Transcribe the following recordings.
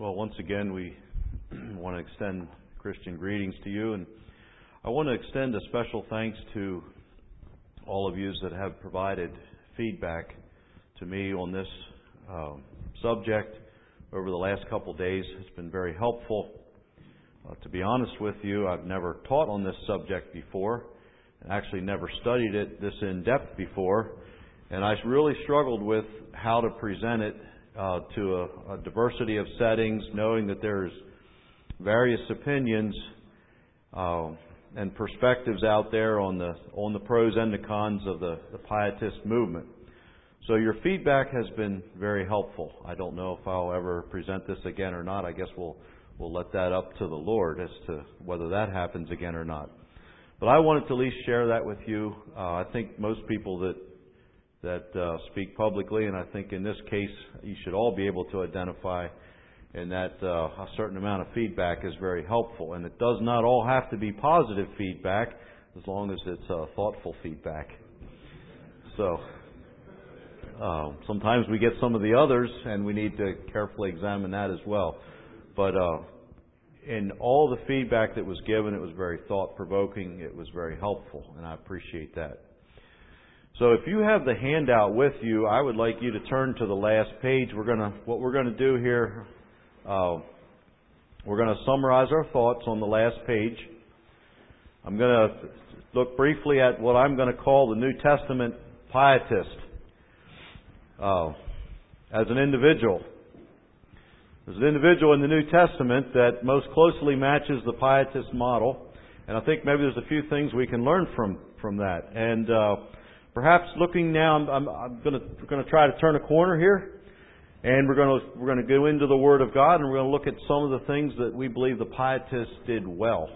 Well, once again, we want to extend Christian greetings to you, and I want to extend a special thanks to all of you that have provided feedback to me on this subject over the last couple of days. It's been very helpful. To be honest with you, I've never taught on this subject before, and actually never studied it this in-depth before, and I really struggled with how to present it to a diversity of settings, knowing that there's various opinions and perspectives out there on the pros and the cons of the Pietist movement. So your feedback has been very helpful. I don't know if I'll ever present this again or not. I guess we'll let that up to the Lord as to whether that happens again or not. But I wanted to at least share that with you. I think most people that speak publicly, and I think in this case you should all be able to identify in that a certain amount of feedback is very helpful. And it does not all have to be positive feedback as long as it's thoughtful feedback. So sometimes we get some of the others and we need to carefully examine that as well. But in all the feedback that was given, it was very thought-provoking, it was very helpful, and I appreciate that. So if you have the handout with you, I would like you to turn to the last page. What we're going to do here, we're going to summarize our thoughts on the last page. I'm going to look briefly at what I'm going to call the New Testament pietist as an individual. There's an individual in the New Testament that most closely matches the pietist model, and I think maybe there's a few things we can learn from that. And perhaps looking now, we're going to try to turn a corner here, and we're going to go into the Word of God, and we're going to look at some of the things that we believe the pietists did well.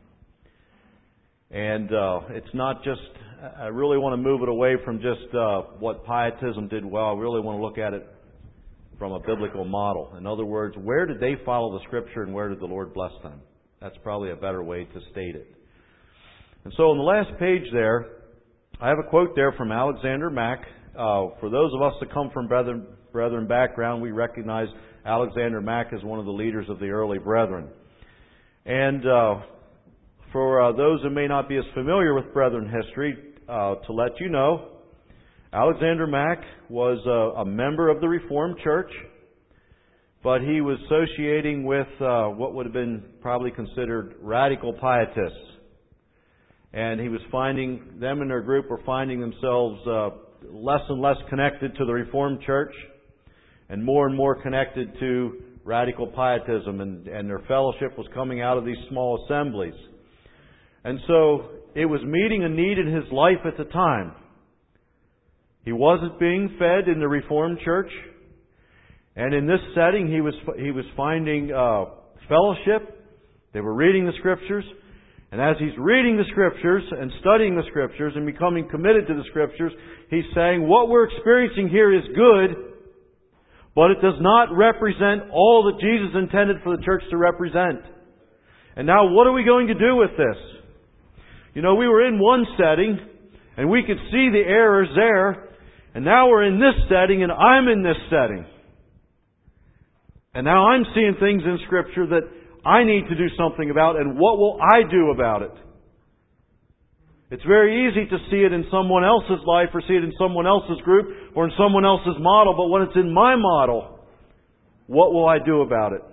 And it's not just, I really want to move it away from just what pietism did well. I really want to look at it from a biblical model. In other words, where did they follow the Scripture and where did the Lord bless them? That's probably a better way to state it. And so on the last page there, I have a quote there from Alexander Mack. For those of us that come from Brethren background, we recognize Alexander Mack as one of the leaders of the early Brethren. And for those who may not be as familiar with Brethren history, to let you know, Alexander Mack was a member of the Reformed Church, but he was associating with what would have been probably considered radical pietists. And he was finding, them and their group were finding themselves less and less connected to the Reformed Church and more connected to radical pietism. And their fellowship was coming out of these small assemblies. And so it was meeting a need in his life at the time. He wasn't being fed in the Reformed Church. And in this setting, he was finding fellowship. They were reading the Scriptures. And as he's reading the Scriptures and studying the Scriptures and becoming committed to the Scriptures, he's saying, what we're experiencing here is good, but it does not represent all that Jesus intended for the church to represent. And now what are we going to do with this? You know, we were in one setting, and we could see the errors there, and now we're in this setting, and I'm in this setting. And now I'm seeing things in Scripture that I need to do something about, and what will I do about it? It's very easy to see it in someone else's life or see it in someone else's group or in someone else's model, but when it's in my model, what will I do about it?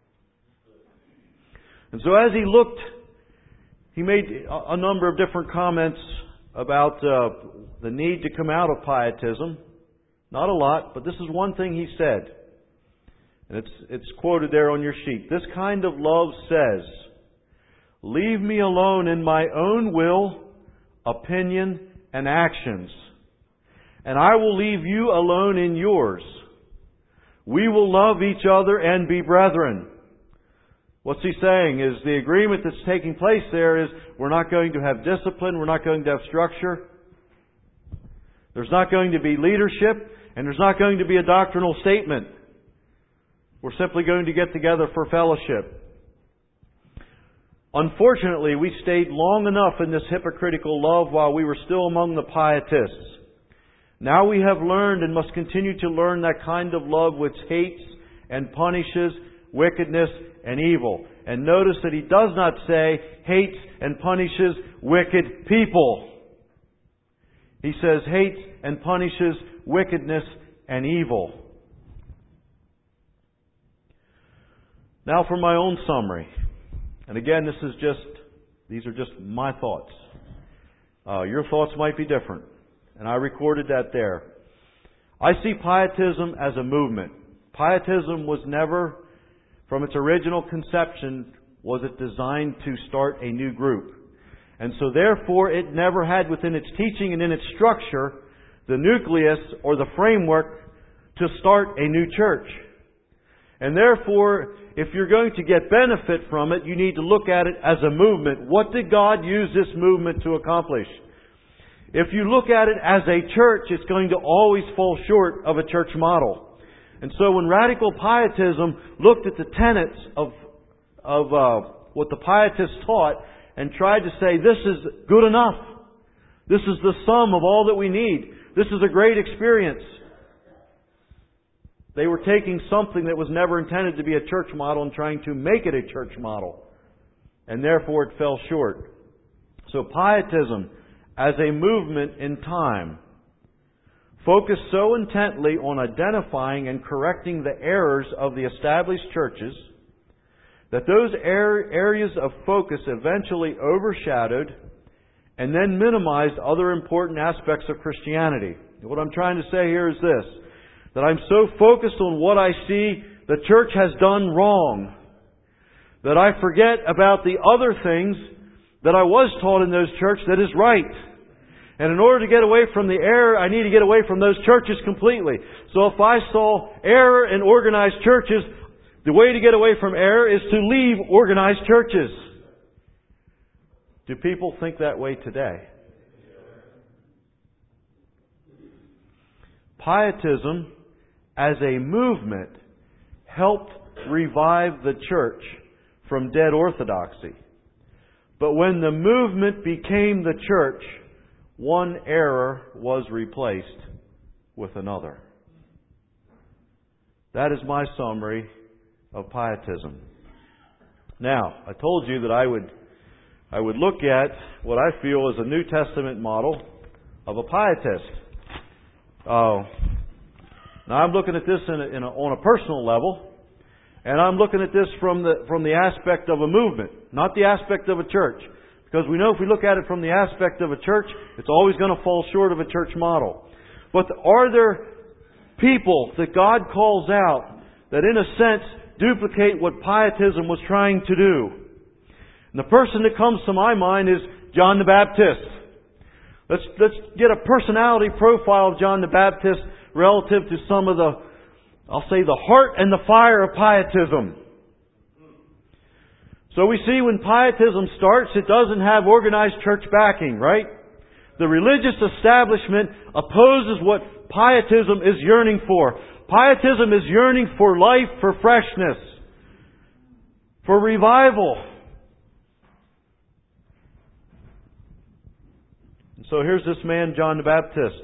And so as he looked, he made a number of different comments about the need to come out of pietism. Not a lot, but this is one thing he said. And it's quoted there on your sheet. This kind of love says, leave me alone in my own will, opinion, and actions, and I will leave you alone in yours. We will love each other and be brethren. What's he saying is the agreement that's taking place there is we're not going to have discipline, we're not going to have structure, there's not going to be leadership, and there's not going to be a doctrinal statement. We're simply going to get together for fellowship. Unfortunately, we stayed long enough in this hypocritical love while we were still among the pietists. Now we have learned and must continue to learn that kind of love which hates and punishes wickedness, and evil. And notice that He does not say hates and punishes wicked people. He says hates and punishes wickedness and evil. Now for my own summary. And again, these are just my thoughts. Your thoughts might be different. And I recorded that there. I see pietism as a movement. Pietism was never, from its original conception, was it designed to start a new group. And so therefore it never had within its teaching and in its structure the nucleus or the framework to start a new church. And therefore, if you're going to get benefit from it, you need to look at it as a movement. What did God use this movement to accomplish? If you look at it as a church, it's going to always fall short of a church model. And so when radical pietism looked at the tenets of what the pietists taught and tried to say, this is good enough. This is the sum of all that we need. This is a great experience. They were taking something that was never intended to be a church model and trying to make it a church model. And therefore it fell short. So pietism, as a movement in time, focused so intently on identifying and correcting the errors of the established churches that those areas of focus eventually overshadowed and then minimized other important aspects of Christianity. What I'm trying to say here is this, that I'm so focused on what I see the church has done wrong that I forget about the other things that I was taught in those churches that is right. And in order to get away from the error, I need to get away from those churches completely. So if I saw error in organized churches, the way to get away from error is to leave organized churches. Do people think that way today? Pietism, as a movement, helped revive the church from dead orthodoxy. But when the movement became the church, one error was replaced with another. That is my summary of pietism. Now, I told you that I would look at what I feel is a New Testament model of a pietist. Now I'm looking at this on a personal level, and I'm looking at this from the aspect of a movement, not the aspect of a church. Because we know if we look at it from the aspect of a church, it's always going to fall short of a church model. But are there people that God calls out that in a sense duplicate what pietism was trying to do? And the person that comes to my mind is John the Baptist. Let's get a personality profile of John the Baptist relative to some of the heart and the fire of pietism. So we see when pietism starts, it doesn't have organized church backing, right? The religious establishment opposes what pietism is yearning for. Pietism is yearning for life, for freshness, for revival. And so here's this man, John the Baptist.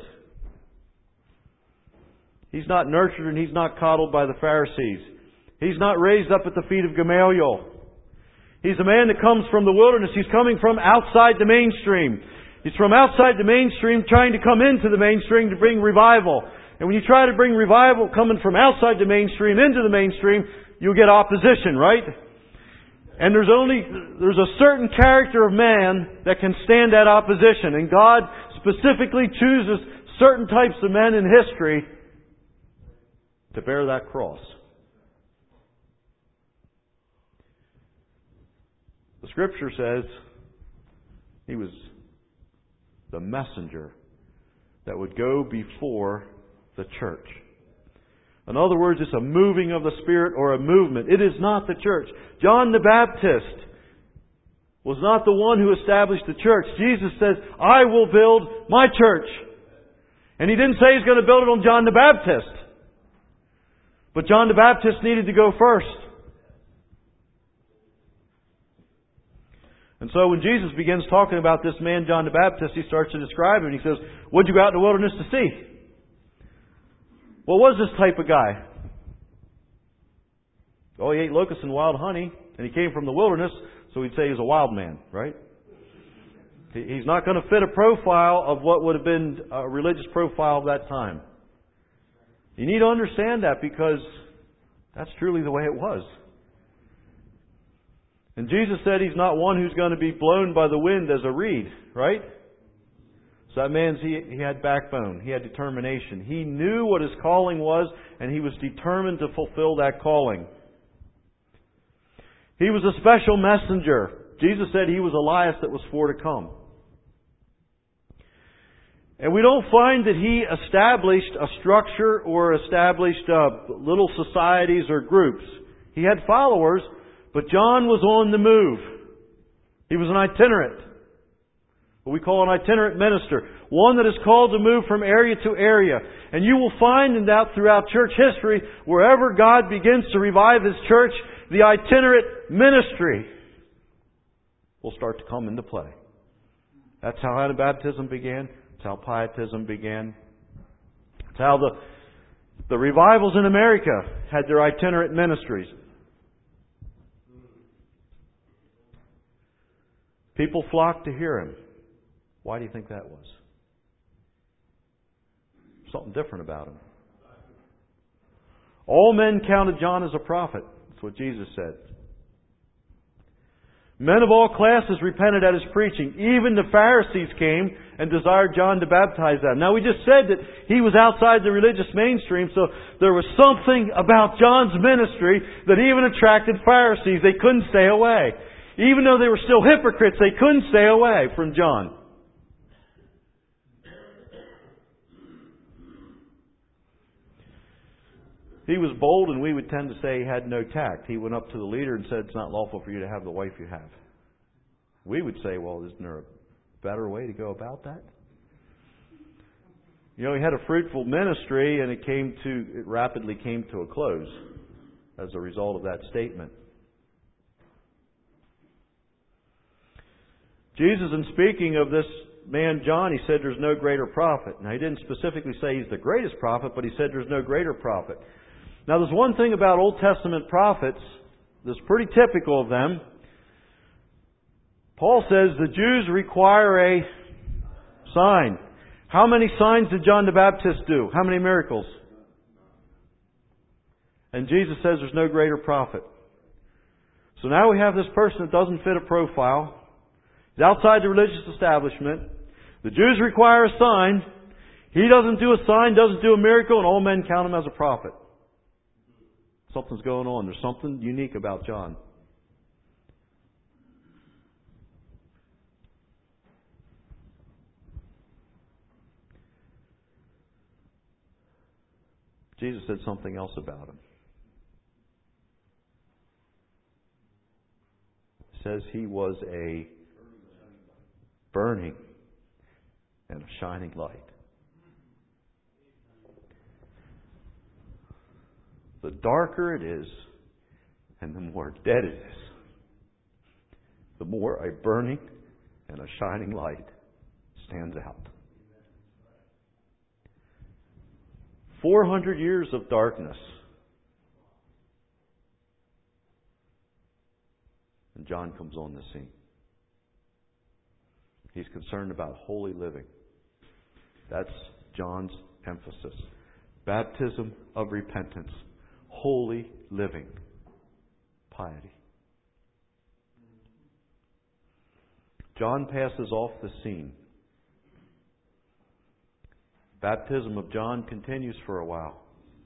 He's not nurtured and he's not coddled by the Pharisees. He's not raised up at the feet of Gamaliel. He's a man that comes from the wilderness. He's coming from outside the mainstream. He's from outside the mainstream trying to come into the mainstream to bring revival. And when you try to bring revival coming from outside the mainstream into the mainstream, you'll get opposition, right? And there's a certain character of man that can stand that opposition. And God specifically chooses certain types of men in history to bear that cross. The Scripture says he was the messenger that would go before the church. In other words, it's a moving of the Spirit or a movement. It is not the church. John the Baptist was not the one who established the church. Jesus says, I will build my church. And He didn't say He's going to build it on John the Baptist. But John the Baptist needed to go first. And so when Jesus begins talking about this man, John the Baptist, He starts to describe him. He says, what'd you go out in the wilderness to see? What was this type of guy? Oh, he ate locusts and wild honey, and he came from the wilderness, so we'd say he's a wild man, right? He's not going to fit a profile of what would have been a religious profile of that time. You need to understand that because that's truly the way it was. And Jesus said He's not one who's going to be blown by the wind as a reed, right? So that means he had backbone. He had determination. He knew what his calling was, and he was determined to fulfill that calling. He was a special messenger. Jesus said he was Elias that was for to come. And we don't find that he established a structure or established little societies or groups. He had followers, but John was on the move. He was an itinerant. What we call an itinerant minister. One that is called to move from area to area. And you will find that throughout church history, wherever God begins to revive His church, the itinerant ministry will start to come into play. That's how Anabaptism began. That's how Pietism began. That's how the revivals in America had their itinerant ministries. People flocked to hear Him. Why do you think that was? Something different about Him. All men counted John as a prophet. That's what Jesus said. Men of all classes repented at His preaching. Even the Pharisees came and desired John to baptize them. Now we just said that he was outside the religious mainstream, so there was something about John's ministry that even attracted Pharisees. They couldn't stay away. Even though they were still hypocrites, they couldn't stay away from John. He was bold, and we would tend to say he had no tact. He went up to the leader and said, "It's not lawful for you to have the wife you have." We would say, "Well, isn't there a better way to go about that?" You know, he had a fruitful ministry, and it rapidly came to a close as a result of that statement. Jesus, in speaking of this man John, He said there's no greater prophet. Now, He didn't specifically say he's the greatest prophet, but He said there's no greater prophet. Now, there's one thing about Old Testament prophets that's pretty typical of them. Paul says the Jews require a sign. How many signs did John the Baptist do? How many miracles? And Jesus says there's no greater prophet. So now we have this person that doesn't fit a profile. He's outside the religious establishment. The Jews require a sign. He doesn't do a sign, doesn't do a miracle, and all men count Him as a prophet. Something's going on. There's something unique about John. Jesus said something else about Him. He says He was a burning and a shining light. The darker it is, and the more dead it is, the more a burning and a shining light stands out. 400 years of darkness. And John comes on the scene. He's concerned about holy living. That's John's emphasis. Baptism of repentance. Holy living. Piety. John passes off the scene. Baptism of John continues for a while.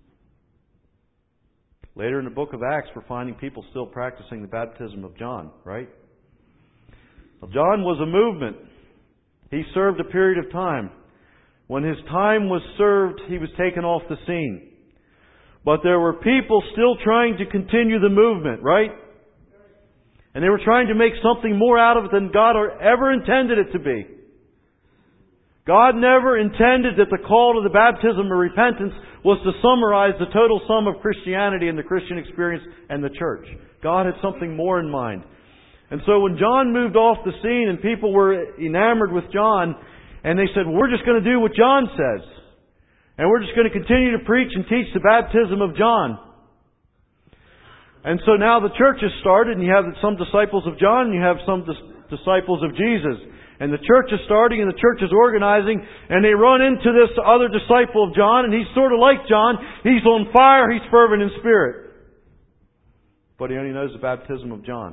Later in the book of Acts, we're finding people still practicing the baptism of John, right? Well, John was a movement. He served a period of time. When his time was served, he was taken off the scene. But there were people still trying to continue the movement, right? And they were trying to make something more out of it than God ever intended it to be. God never intended that the call to the baptism of repentance was to summarize the total sum of Christianity and the Christian experience and the church. God had something more in mind. And so when John moved off the scene and people were enamored with John, and they said, we're just going to do what John says. And we're just going to continue to preach and teach the baptism of John. And so now the church has started, and you have some disciples of John, and you have some disciples of Jesus. And the church is starting, and the church is organizing, and they run into this other disciple of John, and he's sort of like John. He's on fire, he's fervent in spirit. But he only knows the baptism of John.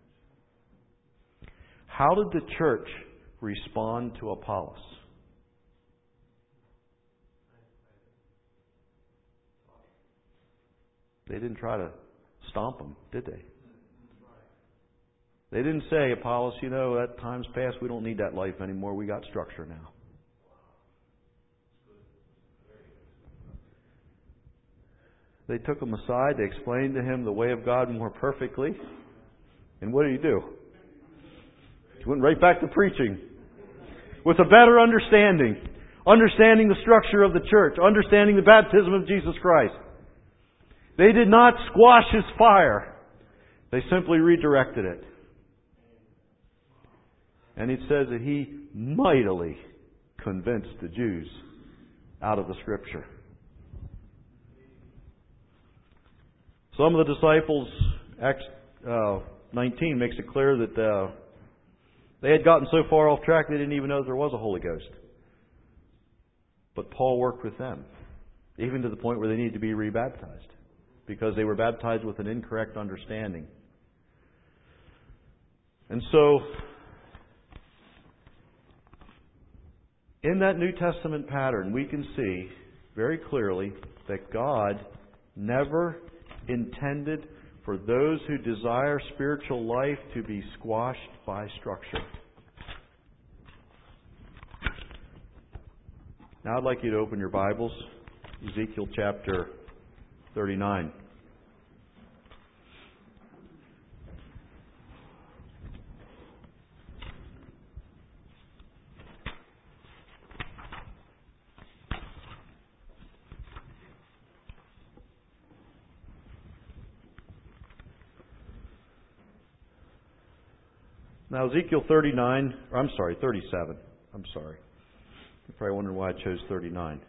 How did the church respond to Apollos? They didn't try to stomp him, did they? They didn't say, Apollos, that time's past. We don't need that life anymore. We got structure now. They took him aside. They explained to him the way of God more perfectly. And what did he do? He went right back to preaching with a better understanding. Understanding the structure of the church. Understanding the baptism of Jesus Christ. They did not squash his fire. They simply redirected it. And it says that he mightily convinced the Jews out of the Scripture. Some of the disciples, Acts 19 makes it clear that they had gotten so far off track they didn't even know there was a Holy Ghost. But Paul worked with them, even to the point where they needed to be rebaptized, because they were baptized with an incorrect understanding. And so, in that New Testament pattern, we can see very clearly that God never intended for those who desire spiritual life to be squashed by structure. Now I'd like you to open your Bibles, Ezekiel chapter 39. Now Ezekiel 37. I'm sorry. You're probably wondering why I chose 39.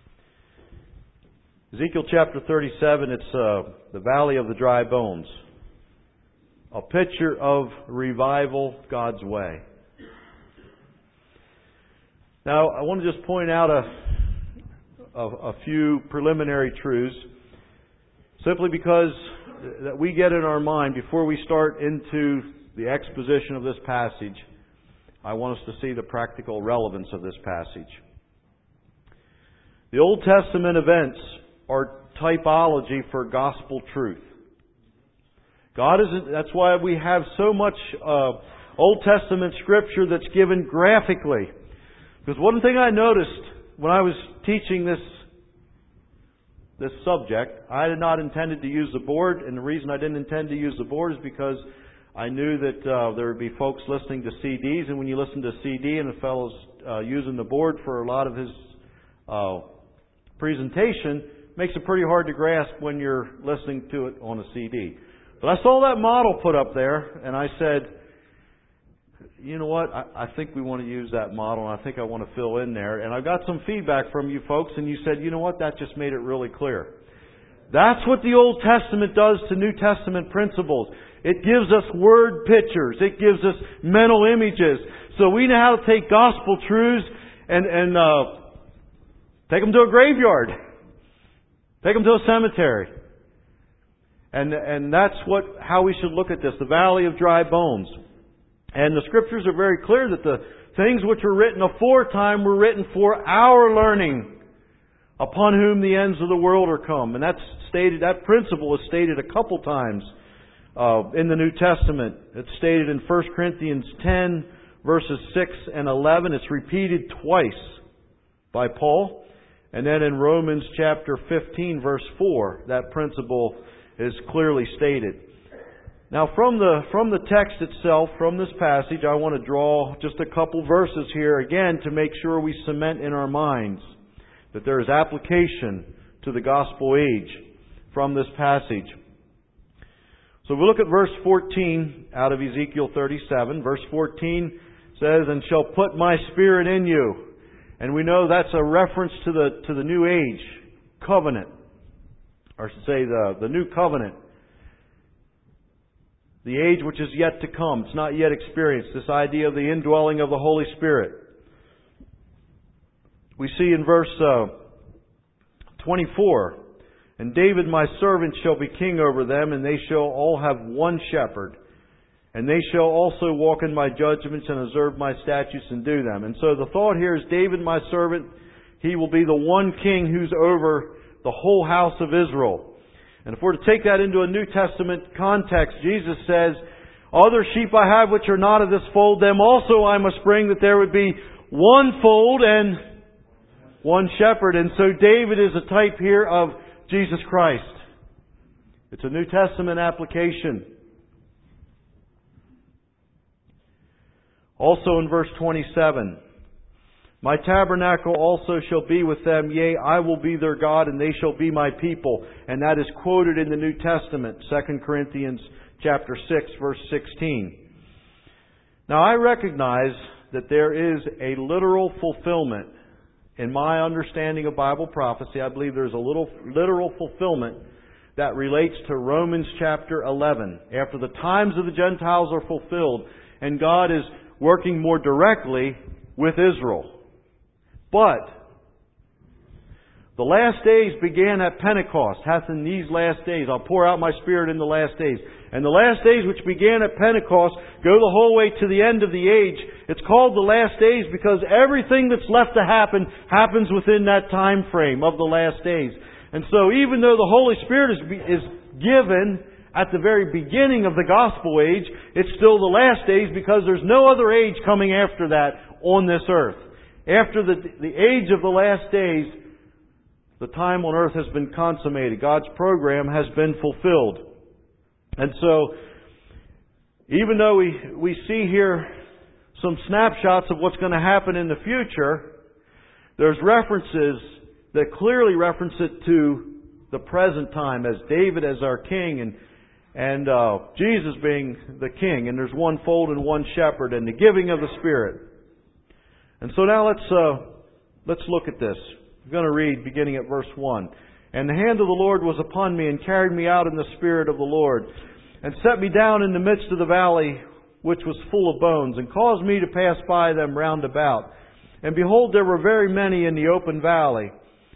Ezekiel chapter 37, it's the valley of the dry bones. A picture of revival God's way. Now, I want to just point out a few preliminary truths, simply because that we get in our mind before we start into the exposition of this passage. I want us to see the practical relevance of this passage. The Old Testament events are typology for gospel truth. That's why we have so much Old Testament scripture that's given graphically. Because one thing I noticed when I was teaching this subject, I had not intended to use the board, and the reason I didn't intend to use the board is because I knew that there would be folks listening to CDs, and when you listen to a CD and the fellow's using the board for a lot of his presentation, it makes it pretty hard to grasp when you're listening to it on a CD. But I saw that model put up there, and I said, you know what, I think we want to use that model, and I think I want to fill in there. And I got some feedback from you folks, and you said, you know what, that just made it really clear. That's what the Old Testament does to New Testament principles. It gives us word pictures. It gives us mental images. So we know how to take gospel truths and take them to a graveyard. Take them to a cemetery. And that's how we should look at this. The valley of dry bones. And the Scriptures are very clear that the things which were written aforetime were written for our learning, upon whom the ends of the world are come. And that principle is stated a couple times in the New Testament. It's stated in 1 Corinthians 10, verses 6 and 11. It's repeated twice by Paul. And then in Romans chapter 15, verse 4, that principle is clearly stated. Now from the text itself, from this passage, I want to draw just a couple verses here again to make sure we cement in our minds that there is application to the gospel age from this passage. So we look at verse 14 out of Ezekiel 37. Verse 14 says, "And shall put my spirit in you." And we know that's a reference to the new age covenant, or I should say the new covenant. The age which is yet to come. It's not yet experienced. This idea of the indwelling of the Holy Spirit. We see in verse 24, "And David my servant shall be king over them, and they shall all have one shepherd. And they shall also walk in my judgments and observe my statutes and do them." And so the thought here is David my servant, he will be the one king who's over the whole house of Israel. And if we're to take that into a New Testament context, Jesus says, "Other sheep I have which are not of this fold, them also I must bring, that there would be one fold and one shepherd." And so David is a type here of Jesus Christ. It's a New Testament application. Also in verse 27, "My tabernacle also shall be with them, yea, I will be their God, and they shall be my people." And that is quoted in the New Testament, 2 Corinthians chapter 6, verse 16. Now I recognize that there is a literal fulfillment. In my understanding of Bible prophecy, I believe there's a literal fulfillment that relates to Romans chapter 11. After the times of the Gentiles are fulfilled, and God is working more directly with Israel. But the last days began at Pentecost. "Hath in these last days I'll pour out my Spirit in the last days." And the last days which began at Pentecost go the whole way to the end of the age. It's called the last days because everything that's left to happen happens within that time frame of the last days. And so even though the Holy Spirit is given at the very beginning of the gospel age, it's still the last days because there's no other age coming after that on this earth. After the age of the last days, the time on earth has been consummated. God's program has been fulfilled. And so, even though we see here some snapshots of what's going to happen in the future, there's references that clearly reference it to the present time as David as our king and Jesus being the king. And there's one fold and one shepherd and the giving of the Spirit. And so now let's look at this. I'm going to read beginning at verse 1. "And the hand of the Lord was upon me, and carried me out in the Spirit of the Lord, and set me down in the midst of the valley, which was full of bones, and caused me to pass by them round about. And behold, there were very many in the open valley.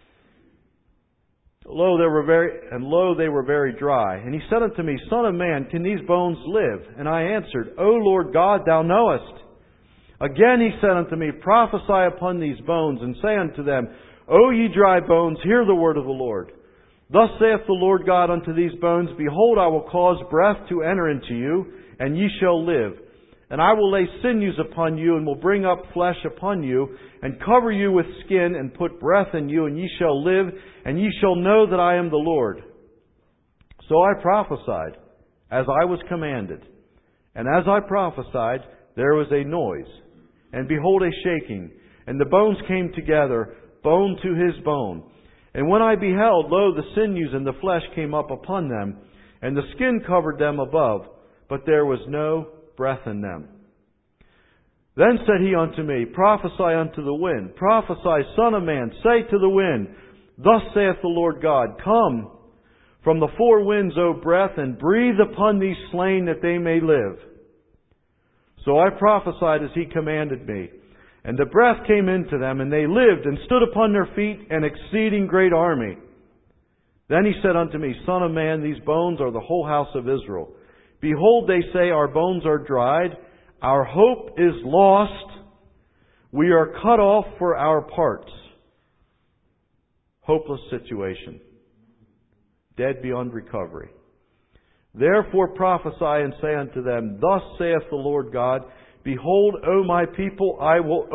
Lo, they were very dry. And he said unto me, Son of man, can these bones live? And I answered, O Lord God, thou knowest. Again he said unto me, Prophesy upon these bones, and say unto them, O ye dry bones, hear the word of the Lord. Thus saith the Lord God unto these bones, Behold, I will cause breath to enter into you, and ye shall live. And I will lay sinews upon you, and will bring up flesh upon you, and cover you with skin, and put breath in you, and ye shall live, and ye shall know that I am the Lord. So I prophesied, as I was commanded. And as I prophesied, there was a noise, and behold a shaking, and the bones came together, bone to his bone. And when I beheld, lo, the sinews and the flesh came up upon them, and the skin covered them above, but there was no breath in them. Then said he unto me, Prophesy unto the wind, prophesy, Son of man, say to the wind, Thus saith the Lord God, Come from the four winds, O breath, and breathe upon these slain that they may live. So I prophesied as he commanded me. And the breath came into them, and they lived, and stood upon their feet, an exceeding great army. Then he said unto me, Son of man, these bones are the whole house of Israel. Behold, they say, Our bones are dried, our hope is lost, we are cut off for our parts. Hopeless situation. Dead beyond recovery. Therefore prophesy and say unto them, Thus saith the Lord God, Behold, O my people, I will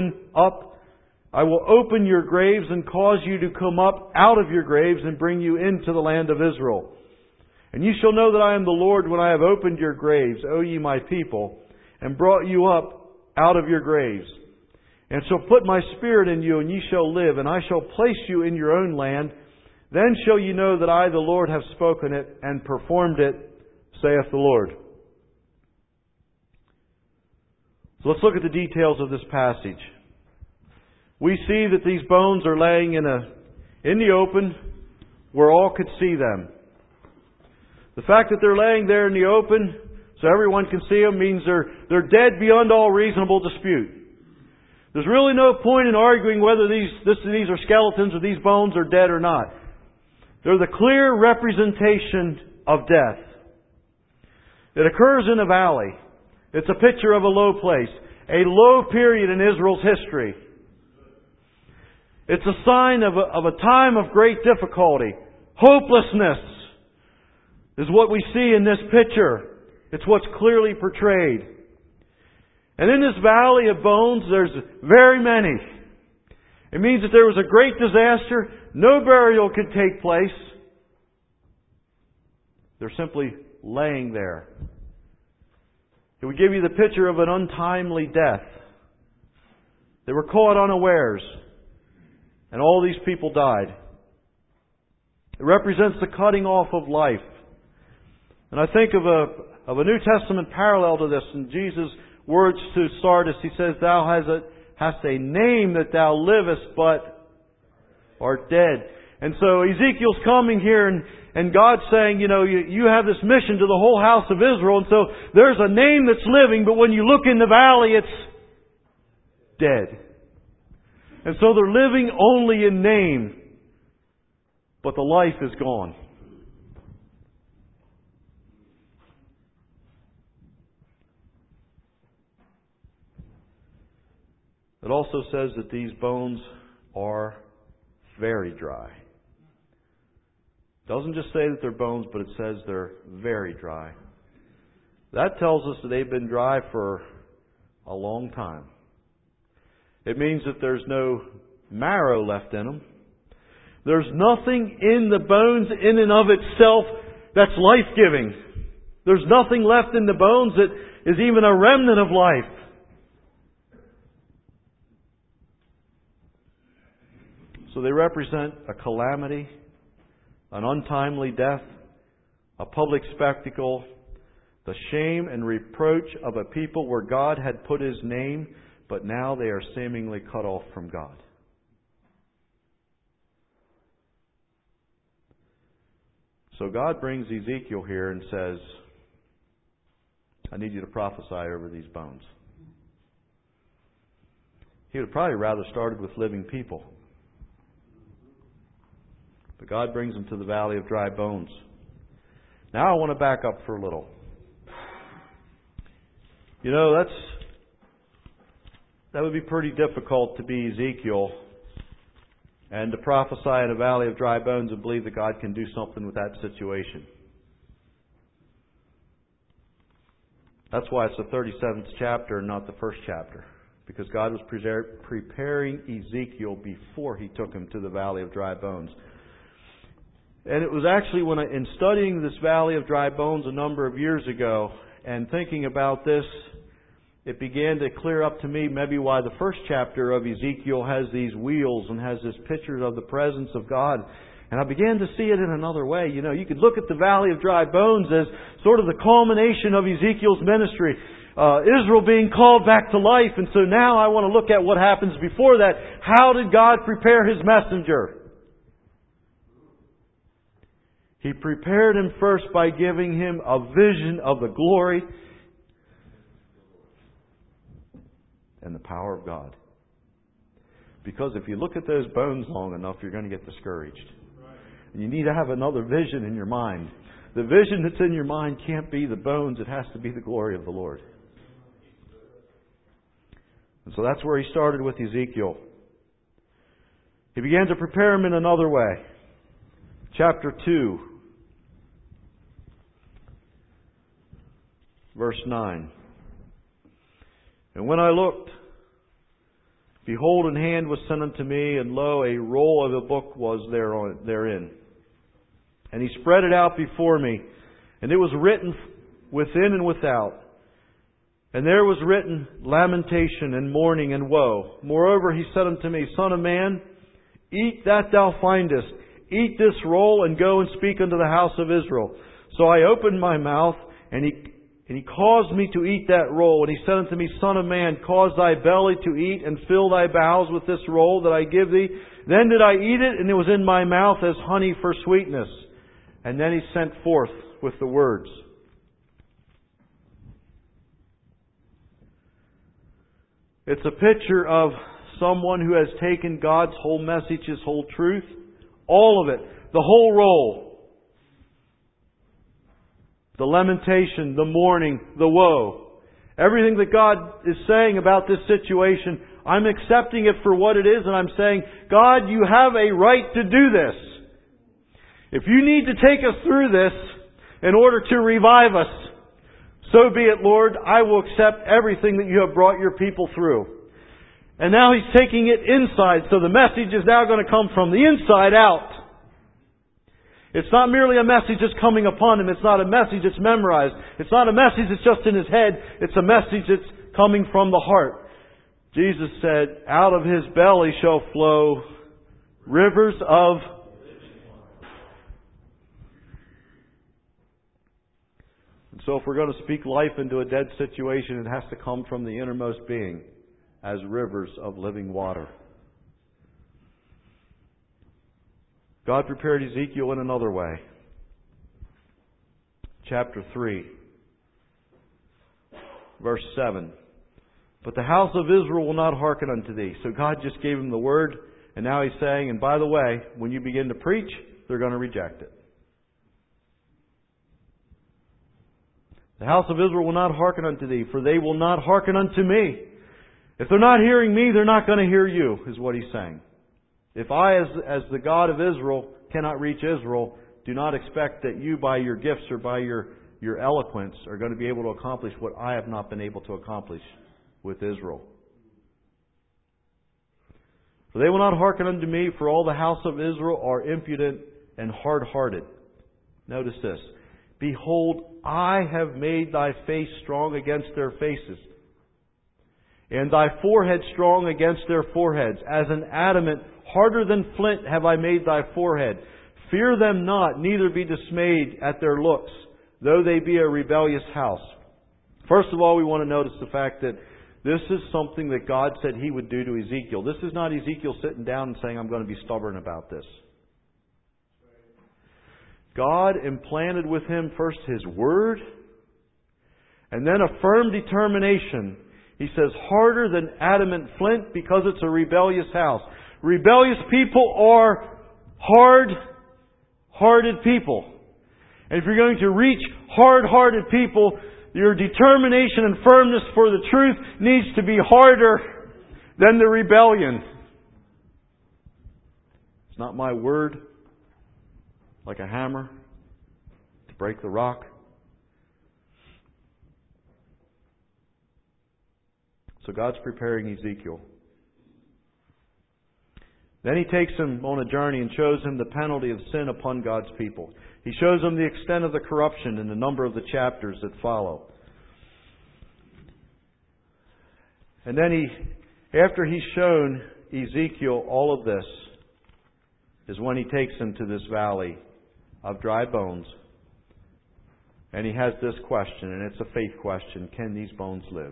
open your graves and cause you to come up out of your graves and bring you into the land of Israel. And ye shall know that I am the Lord when I have opened your graves, O ye my people, and brought you up out of your graves. And shall put my spirit in you, and ye shall live, and I shall place you in your own land. Then shall ye know that I, the Lord, have spoken it and performed it, saith the Lord. So let's look at the details of this passage. We see that these bones are laying in the open where all could see them. The fact that they're laying there in the open so everyone can see them means they're dead beyond all reasonable dispute. There's really no point in arguing whether these are skeletons or these bones are dead or not. They're the clear representation of death. It occurs in a valley. It's a picture of a low place, a low period in Israel's history. It's a sign of a time of great difficulty. Hopelessness is what we see in this picture. It's what's clearly portrayed. And in this valley of bones, there's very many. It means that there was a great disaster. No burial could take place. They're simply laying there. It would give you the picture of an untimely death. They were caught unawares. And all these people died. It represents the cutting off of life. And I think of a New Testament parallel to this in Jesus' words to Sardis. He says, "Thou hast a name that thou livest, but art dead." And so Ezekiel's coming here and God's saying, you have this mission to the whole house of Israel. And so there's a name that's living, but when you look in the valley, it's dead. And so they're living only in name, but the life is gone. It also says that these bones are very dry. It doesn't just say that they're bones, but it says they're very dry. That tells us that they've been dry for a long time. It means that there's no marrow left in them. There's nothing in the bones in and of itself that's life-giving. There's nothing left in the bones that is even a remnant of life. So they represent a calamity, an untimely death, a public spectacle, the shame and reproach of a people where God had put His name, but now they are seemingly cut off from God. So God brings Ezekiel here and says, I need you to prophesy over these bones. He would have probably rather started with living people. But God brings them to the valley of dry bones. Now I want to back up for a little. That would be pretty difficult to be Ezekiel and to prophesy in a valley of dry bones and believe that God can do something with that situation. That's why it's the 37th chapter and not the first chapter. Because God was preparing Ezekiel before He took him to the valley of dry bones. And it was actually in studying this valley of dry bones a number of years ago and thinking about this, it began to clear up to me maybe why the first chapter of Ezekiel has these wheels and has this picture of the presence of God. And I began to see it in another way. You could look at the valley of dry bones as sort of the culmination of Ezekiel's ministry. Israel being called back to life. And so now I want to look at what happens before that. How did God prepare His messenger? He prepared him first by giving him a vision of the glory and the power of God. Because if you look at those bones long enough, you're going to get discouraged. And you need to have another vision in your mind. The vision that's in your mind can't be the bones. It has to be the glory of the Lord. And so that's where he started with Ezekiel. He began to prepare him in another way. Chapter 2. Verse 9. And when I looked, behold, an hand was sent unto me, and lo, a roll of a book was therein. And he spread it out before me, and it was written within and without. And there was written lamentation and mourning and woe. Moreover, he said unto me, Son of man, eat that thou findest. Eat this roll, and go and speak unto the house of Israel. So I opened my mouth, and he caused me to eat that roll. And he said unto me, Son of man, cause thy belly to eat, and fill thy bowels with this roll that I give thee. Then did I eat it, and it was in my mouth as honey for sweetness. And then he sent forth with the words. It's a picture of someone who has taken God's whole message, His whole truth, all of it, the whole roll. The lamentation, the mourning, the woe. Everything that God is saying about this situation, I'm accepting it for what it is, and I'm saying, God, you have a right to do this. If you need to take us through this in order to revive us, so be it, Lord. I will accept everything that you have brought your people through. And now He's taking it inside, so the message is now going to come from the inside out. It's not merely a message that's coming upon Him. It's not a message that's memorized. It's not a message that's just in His head. It's a message that's coming from the heart. Jesus said, out of His belly shall flow rivers of... And so if we're going to speak life into a dead situation, it has to come from the innermost being as rivers of living water. God prepared Ezekiel in another way. Chapter 3, verse 7. But the house of Israel will not hearken unto thee. So God just gave him the word, and now He's saying, and by the way, when you begin to preach, they're going to reject it. The house of Israel will not hearken unto thee, for they will not hearken unto me. If they're not hearing me, they're not going to hear you, is what He's saying. If I, as the God of Israel, cannot reach Israel, do not expect that you, by your gifts or by your eloquence, are going to be able to accomplish what I have not been able to accomplish with Israel. For they will not hearken unto me, for all the house of Israel are impudent and hard-hearted. Notice this. Behold, I have made thy face strong against their faces, and thy forehead strong against their foreheads. As an adamant, harder than flint have I made thy forehead. Fear them not, neither be dismayed at their looks, though they be a rebellious house. First of all, we want to notice the fact that this is something that God said He would do to Ezekiel. This is not Ezekiel sitting down and saying, I'm going to be stubborn about this. God implanted with him first His Word, and then a firm determination. He says, harder than adamant flint, because it's a rebellious house. Rebellious people are hard-hearted people. And if you're going to reach hard-hearted people, your determination and firmness for the truth needs to be harder than the rebellion. It's not my word like a hammer to break the rock. So God's preparing Ezekiel. Then He takes him on a journey and shows him the penalty of sin upon God's people. He shows him the extent of the corruption in the number of the chapters that follow. And then after He's shown Ezekiel all of this, is when He takes him to this valley of dry bones. And He has this question, and it's a faith question. Can these bones live?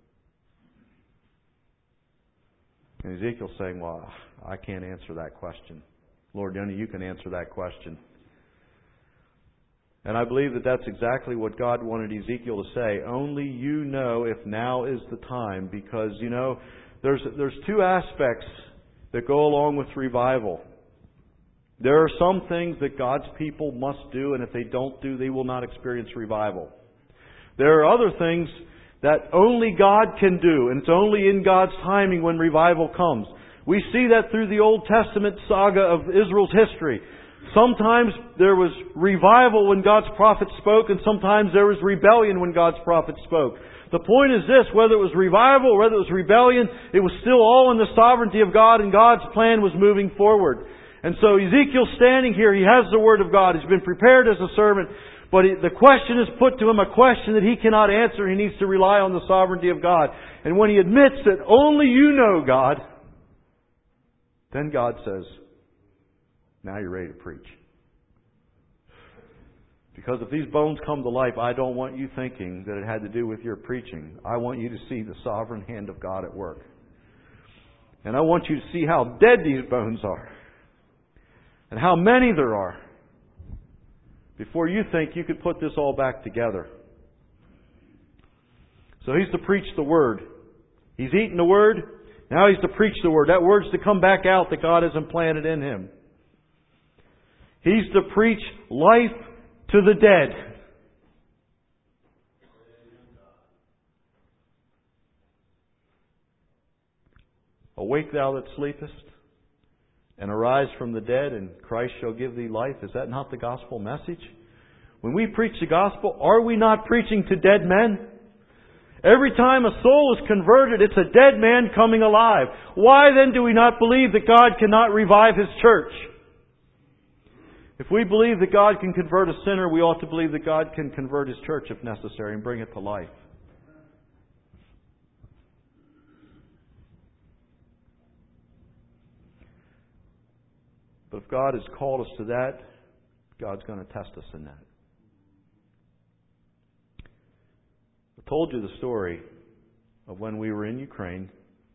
And Ezekiel's saying, well, I can't answer that question. Lord, only you can answer that question. And I believe that that's exactly what God wanted Ezekiel to say. Only you know if now is the time. Because, there's two aspects that go along with revival. There are some things that God's people must do, and if they don't do, they will not experience revival. There are other things that only God can do, and it's only in God's timing when revival comes. We see that through the Old Testament saga of Israel's history. Sometimes there was revival when God's prophet spoke, and sometimes there was rebellion when God's prophet spoke. The point is this, whether it was revival or whether it was rebellion, it was still all in the sovereignty of God, and God's plan was moving forward. And so Ezekiel's standing here, he has the Word of God, he's been prepared as a servant, but the question is put to him, a question that he cannot answer. He needs to rely on the sovereignty of God. And when he admits that only you know, God, then God says, now you're ready to preach. Because if these bones come to life, I don't want you thinking that it had to do with your preaching. I want you to see the sovereign hand of God at work. And I want you to see how dead these bones are. And how many there are. Before you think you could put this all back together. So He's to preach the Word. He's eaten the Word. Now he's to preach the Word. That Word's to come back out that God has implanted in him. He's to preach life to the dead. Awake thou that sleepest, and arise from the dead, and Christ shall give thee life. Is that not the gospel message? When we preach the gospel, are we not preaching to dead men? Every time a soul is converted, it's a dead man coming alive. Why then do we not believe that God cannot revive His church? If we believe that God can convert a sinner, we ought to believe that God can convert His church if necessary and bring it to life. But if God has called us to that, God's going to test us in that. I told you the story of when we were in Ukraine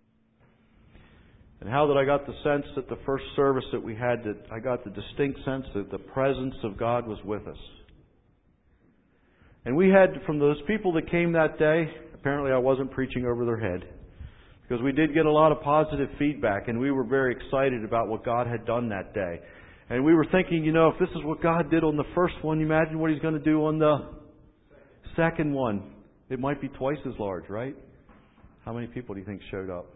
and how that I got the sense that the first service that we had, that I got the distinct sense that the presence of God was with us. And we had, from those people that came that day, apparently I wasn't preaching over their head, because we did get a lot of positive feedback, and we were very excited about what God had done that day. And we were thinking, if this is what God did on the first one, imagine what He's going to do on the second one. It might be twice as large, right? How many people do you think showed up?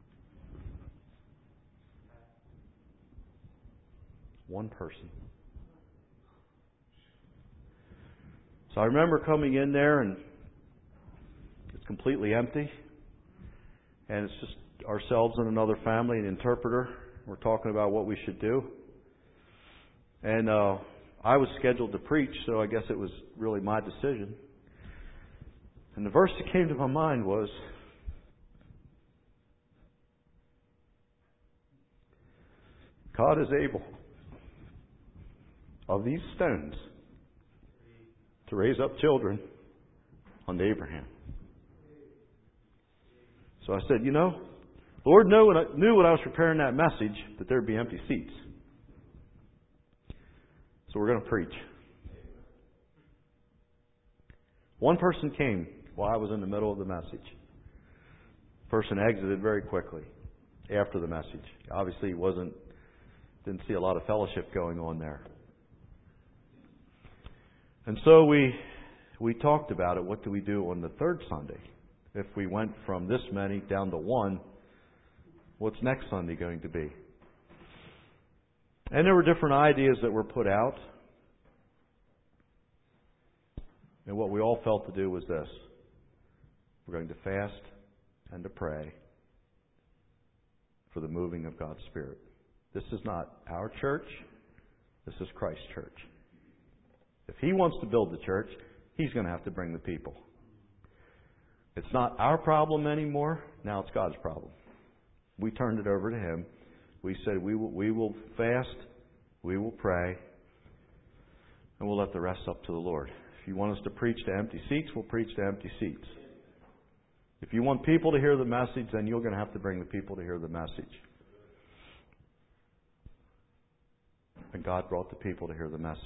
One person. So I remember coming in there, and it's completely empty. And it's just ourselves and another family, an interpreter. We're talking about what we should do. And I was scheduled to preach, so I guess it was really my decision. And the verse that came to my mind was, God is able of these stones to raise up children unto Abraham. So I said, Lord knew when I was preparing that message that there'd be empty seats. So we're going to preach. One person came while I was in the middle of the message. The person exited very quickly after the message. Obviously, didn't see a lot of fellowship going on there. And so we talked about it. What do we do on the third Sunday? If we went from this many down to one, what's next Sunday going to be? And there were different ideas that were put out. And what we all felt to do was this. We're going to fast and to pray for the moving of God's Spirit. This is not our church. This is Christ's church. If He wants to build the church, He's going to have to bring the people. It's not our problem anymore. Now it's God's problem. We turned it over to Him. We said we will fast, we will pray, and we'll let the rest up to the Lord. If you want us to preach to empty seats, we'll preach to empty seats. If you want people to hear the message, then you're going to have to bring the people to hear the message. And God brought the people to hear the message.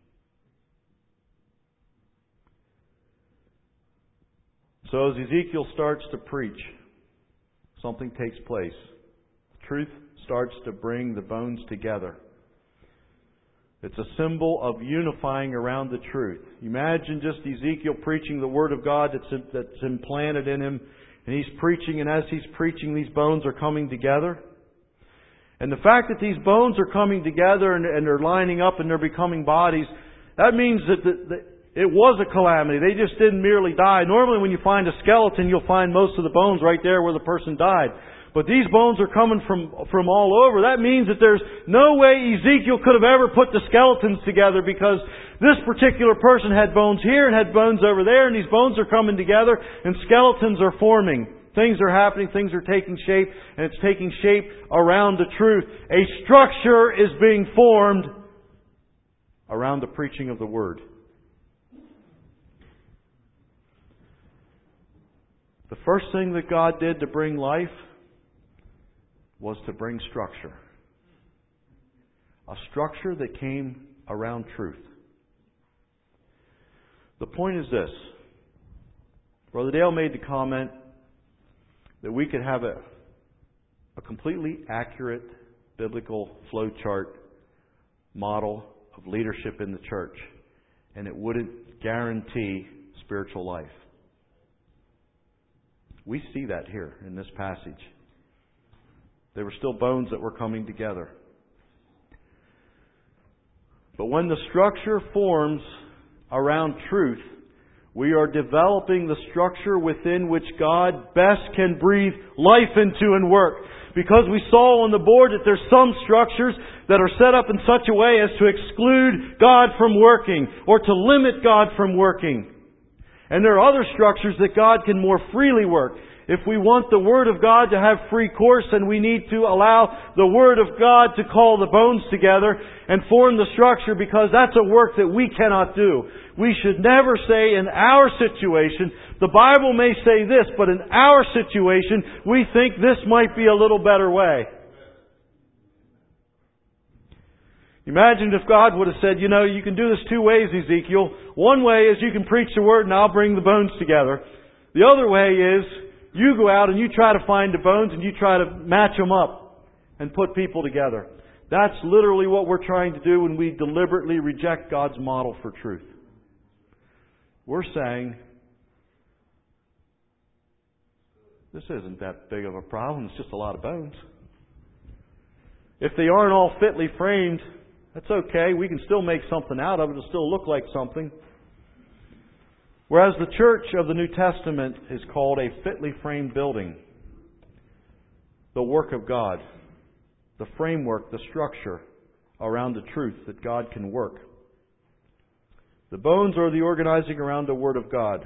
So as Ezekiel starts to preach, something takes place. Truth starts to bring the bones together. It's a symbol of unifying around the truth. Imagine just Ezekiel preaching the Word of God that's implanted in him. And he's preaching, and as he's preaching, these bones are coming together. And the fact that these bones are coming together and they're lining up and they're becoming bodies, that means that it was a calamity. They just didn't merely die. Normally when you find a skeleton, you'll find most of the bones right there where the person died. But these bones are coming from all over. That means that there's no way Ezekiel could have ever put the skeletons together, because this particular person had bones here and had bones over there, and these bones are coming together and skeletons are forming. Things are happening, things are taking shape, and it's taking shape around the truth. A structure is being formed around the preaching of the Word. The first thing that God did to bring life was to bring structure. A structure that came around truth. The point is this. Brother Dale made the comment that we could have a completely accurate biblical flowchart model of leadership in the church, and it wouldn't guarantee spiritual life. We see that here in this passage. There were still bones that were coming together. But when the structure forms around truth, we are developing the structure within which God best can breathe life into and work. Because we saw on the board that there's some structures that are set up in such a way as to exclude God from working or to limit God from working. And there are other structures that God can more freely work. If we want the Word of God to have free course, then we need to allow the Word of God to call the bones together and form the structure, because that's a work that we cannot do. We should never say in our situation, the Bible may say this, but in our situation, we think this might be a little better way. Imagine if God would have said, you know, you can do this two ways, Ezekiel. One way is you can preach the Word and I'll bring the bones together. The other way is you go out and you try to find the bones and you try to match them up and put people together. That's literally what we're trying to do when we deliberately reject God's model for truth. We're saying, this isn't that big of a problem. It's just a lot of bones. If they aren't all fitly framed, that's okay. We can still make something out of it. It'll still look like something. Whereas the church of the New Testament is called a fitly framed building. The work of God. The framework, the structure around the truth that God can work. The bones are the organizing around the Word of God.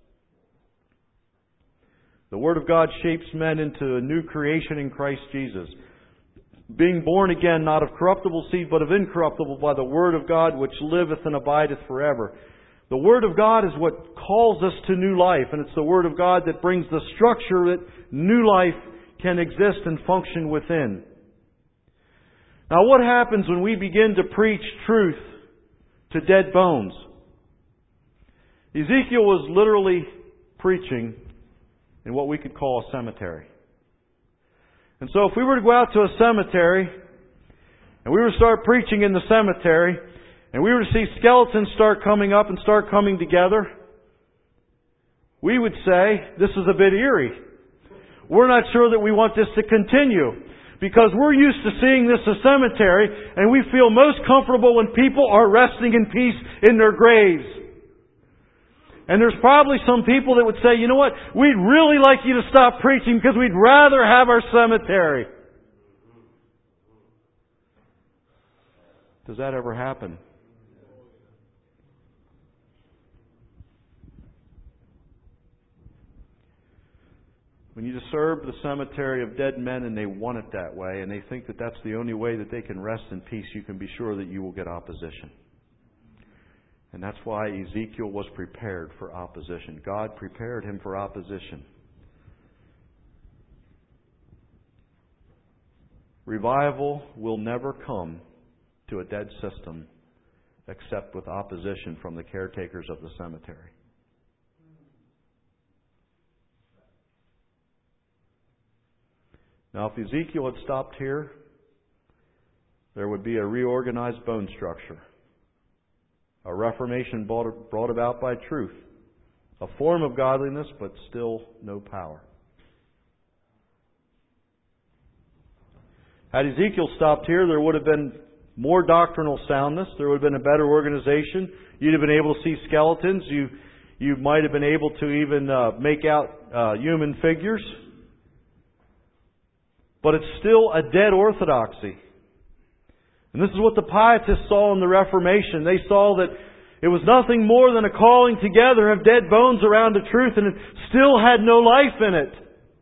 The Word of God shapes men into a new creation in Christ Jesus. Being born again, not of corruptible seed, but of incorruptible, by the Word of God, which liveth and abideth forever. The Word of God is what calls us to new life, and it's the Word of God that brings the structure that new life can exist and function within. Now, what happens when we begin to preach truth to dead bones? Ezekiel was literally preaching in what we could call a cemetery. And so if we were to go out to a cemetery and we were to start preaching in the cemetery and we were to see skeletons start coming up and start coming together, we would say, this is a bit eerie. We're not sure that we want this to continue, because we're used to seeing this as a cemetery and we feel most comfortable when people are resting in peace in their graves. And there's probably some people that would say, you know what, we'd really like you to stop preaching because we'd rather have our cemetery. Does that ever happen? When you disturb the cemetery of dead men and they want it that way, and they think that that's the only way that they can rest in peace, you can be sure that you will get opposition. And that's why Ezekiel was prepared for opposition. God prepared him for opposition. Revival will never come to a dead system except with opposition from the caretakers of the cemetery. Now, if Ezekiel had stopped here, there would be a reorganized bone structure. A reformation brought about by truth. A form of godliness, but still no power. Had Ezekiel stopped here, there would have been more doctrinal soundness. There would have been a better organization. You'd have been able to see skeletons. You might have been able to even make out human figures. But it's still a dead orthodoxy. And this is what the Pietists saw in the Reformation. They saw that it was nothing more than a calling together of dead bones around the truth, and it still had no life in it.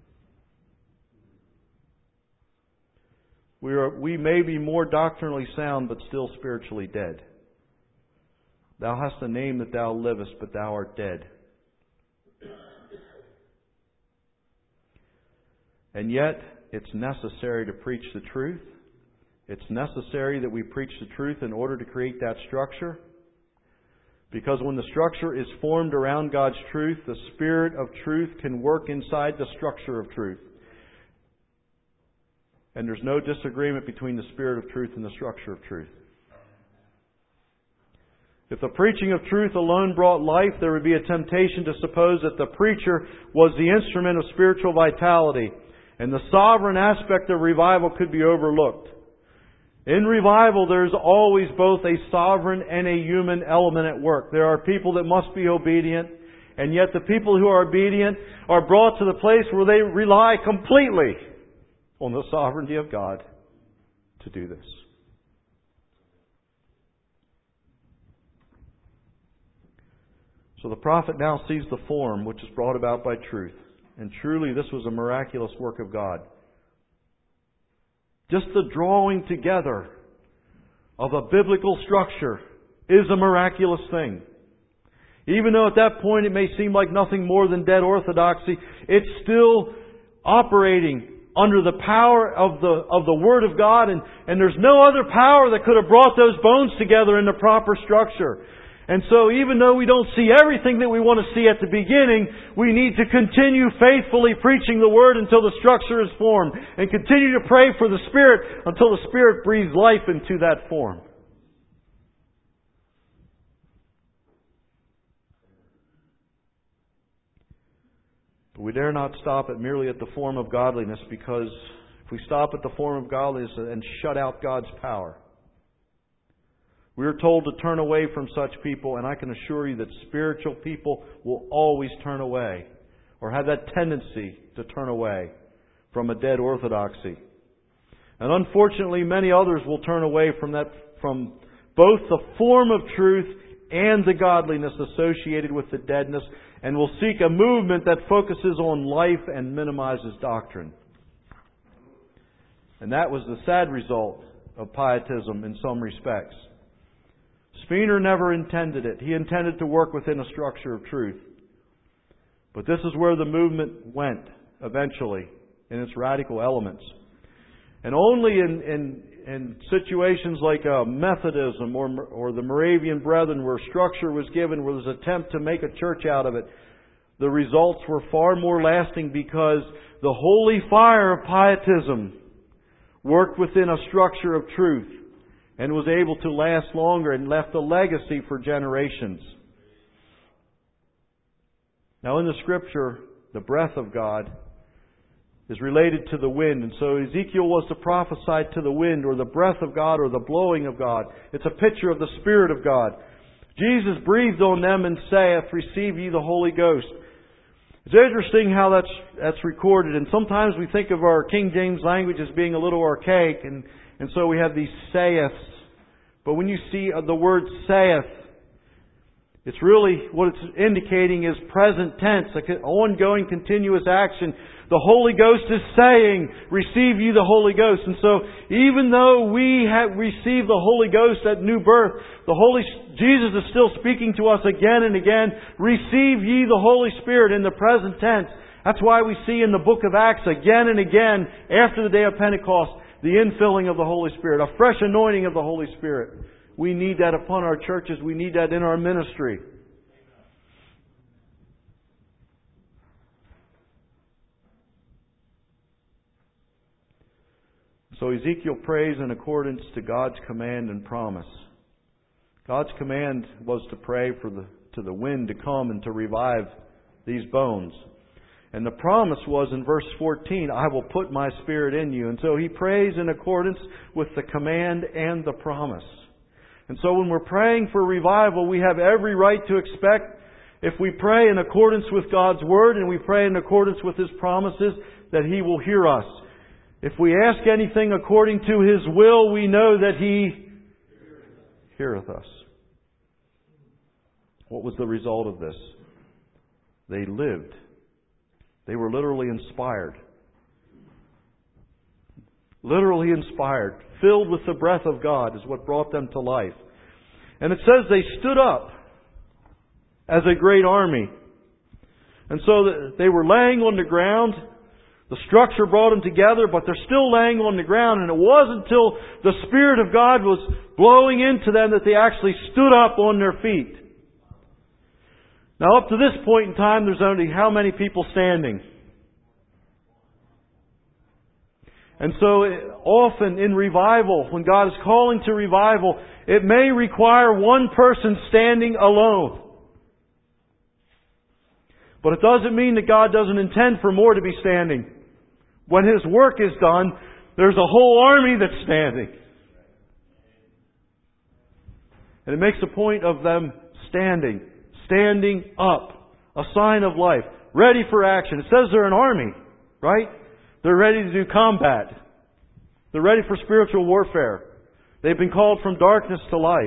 We may be more doctrinally sound, but still spiritually dead. Thou hast a name that thou livest, but thou art dead. And yet, it's necessary to preach the truth. It's necessary that we preach the truth in order to create that structure. Because when the structure is formed around God's truth, the Spirit of truth can work inside the structure of truth. And there's no disagreement between the Spirit of truth and the structure of truth. If the preaching of truth alone brought life, there would be a temptation to suppose that the preacher was the instrument of spiritual vitality, and the sovereign aspect of revival could be overlooked. In revival, there's always both a sovereign and a human element at work. There are people that must be obedient, and yet the people who are obedient are brought to the place where they rely completely on the sovereignty of God to do this. So the prophet now sees the form which is brought about by truth. And truly this was a miraculous work of God. Just the drawing together of a biblical structure is a miraculous thing. Even though at that point it may seem like nothing more than dead orthodoxy, it's still operating under the power of the Word of God, and there's no other power that could have brought those bones together in the proper structure. And so even though we don't see everything that we want to see at the beginning, we need to continue faithfully preaching the Word until the structure is formed, and continue to pray for the Spirit until the Spirit breathes life into that form. But we dare not stop it merely at the form of godliness, because if we stop at the form of godliness and shut out God's power, we are told to turn away from such people, and I can assure you that spiritual people will always turn away, or have that tendency to turn away from a dead orthodoxy. And unfortunately, many others will turn away from both the form of truth and the godliness associated with the deadness, and will seek a movement that focuses on life and minimizes doctrine. And that was the sad result of pietism in some respects. Spener never intended it. He intended to work within a structure of truth. But this is where the movement went, eventually, in its radical elements. And only in situations like Methodism or the Moravian Brethren, where structure was given, where there was an attempt to make a church out of it, the results were far more lasting, because the holy fire of pietism worked within a structure of truth, and was able to last longer and left a legacy for generations. Now in the Scripture, the breath of God is related to the wind. And so Ezekiel was to prophesy to the wind, or the breath of God, or the blowing of God. It's a picture of the Spirit of God. Jesus breathed on them and saith, "Receive ye the Holy Ghost." It's interesting how that's recorded. And sometimes we think of our King James language as being a little archaic, and so we have these saiths. But when you see the word saith, it's really, what it's indicating is present tense, an ongoing, continuous action. The Holy Ghost is saying, "Receive ye the Holy Ghost." And so, even though we have received the Holy Ghost at new birth, Jesus is still speaking to us again and again, "Receive ye the Holy Spirit," in the present tense. That's why we see in the book of Acts again and again, after the day of Pentecost, the infilling of the Holy Spirit, a fresh anointing of the Holy Spirit. We need that upon our churches. We need that in our ministry. So Ezekiel prays in accordance to God's command and promise. God's command was to pray to the wind to come and to revive these bones. And the promise was in verse 14, "I will put my Spirit in you." And so he prays in accordance with the command and the promise. And so when we're praying for revival, we have every right to expect, if we pray in accordance with God's Word and we pray in accordance with His promises, that He will hear us. If we ask anything according to His will, we know that He heareth us. What was the result of this? They lived. They were literally inspired. Literally inspired. Filled with the breath of God is what brought them to life. And it says they stood up as a great army. And so they were laying on the ground. The structure brought them together, but they're still laying on the ground. And it wasn't until the Spirit of God was blowing into them that they actually stood up on their feet. Now, up to this point in time, there's only how many people standing? And so often in revival, when God is calling to revival, it may require one person standing alone. But it doesn't mean that God doesn't intend for more to be standing. When His work is done, there's a whole army that's standing. And it makes a point of them standing up, a sign of life, ready for action. It says they're an army, right? They're ready to do combat. They're ready for spiritual warfare. They've been called from darkness to life.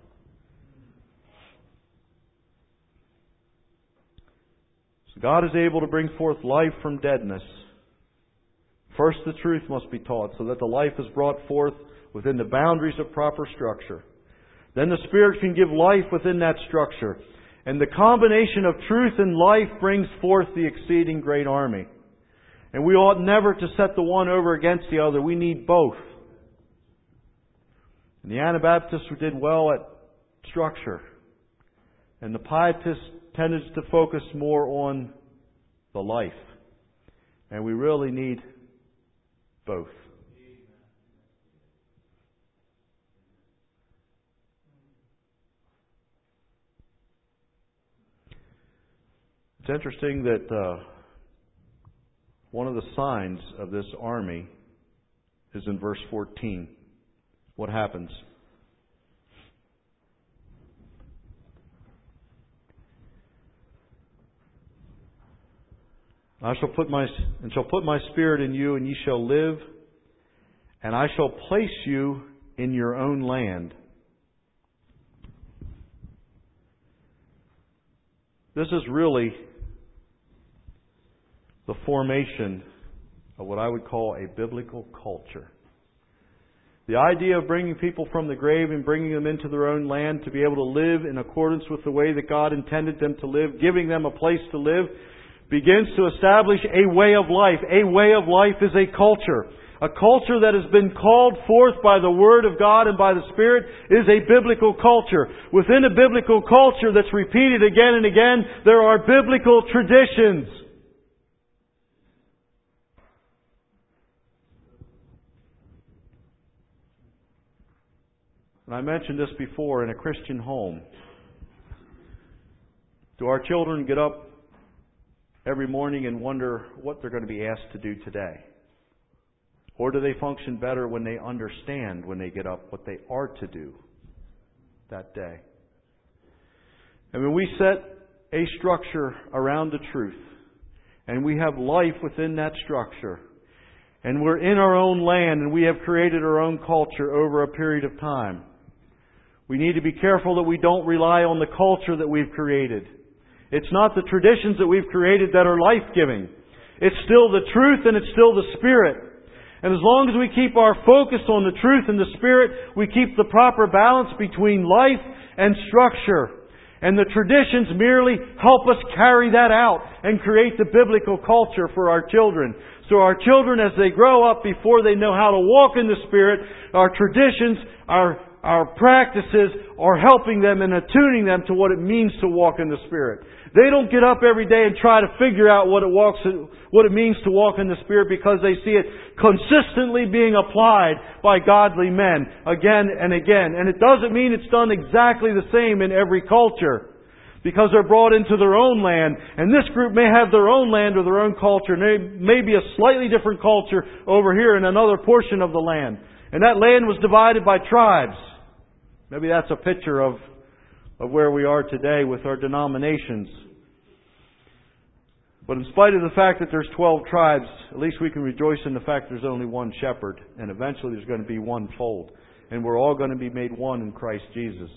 So God is able to bring forth life from deadness. First, the truth must be taught so that the life is brought forth within the boundaries of proper structure. Then the Spirit can give life within that structure. And the combination of truth and life brings forth the exceeding great army. And we ought never to set the one over against the other. We need both. And the Anabaptists did well at structure. And the Pietists tended to focus more on the life. And we really need both. It's interesting that one of the signs of this army is in verse 14. What happens? I shall put my spirit in you, and ye shall live, and I shall place you in your own land. This is really the formation of what I would call a biblical culture. The idea of bringing people from the grave and bringing them into their own land to be able to live in accordance with the way that God intended them to live, giving them a place to live, begins to establish a way of life. A way of life is a culture. A culture that has been called forth by the Word of God and by the Spirit is a biblical culture. Within a biblical culture that's repeated again and again, there are biblical traditions. And I mentioned this before, in a Christian home, do our children get up every morning and wonder what they're going to be asked to do today? Or do they function better when they understand, when they get up, what they are to do that day? And when we set a structure around the truth, and we have life within that structure, and we're in our own land, and we have created our own culture over a period of time, we need to be careful that we don't rely on the culture that we've created. It's not the traditions that we've created that are life-giving. It's still the truth and it's still the Spirit. And as long as we keep our focus on the truth and the Spirit, we keep the proper balance between life and structure. And the traditions merely help us carry that out and create the biblical culture for our children. So our children, as they grow up, before they know how to walk in the Spirit, our traditions, our practices are helping them and attuning them to what it means to walk in the Spirit. They don't get up every day and try to figure out what it means to walk in the Spirit because they see it consistently being applied by godly men again and again. And it doesn't mean it's done exactly the same in every culture, because they're brought into their own land. And this group may have their own land or their own culture. And there may be a slightly different culture over here in another portion of the land. And that land was divided by tribes. Maybe that's a picture of where we are today with our denominations. But in spite of the fact that there's 12 tribes, at least we can rejoice in the fact there's only one shepherd. And eventually there's going to be one fold. And we're all going to be made one in Christ Jesus.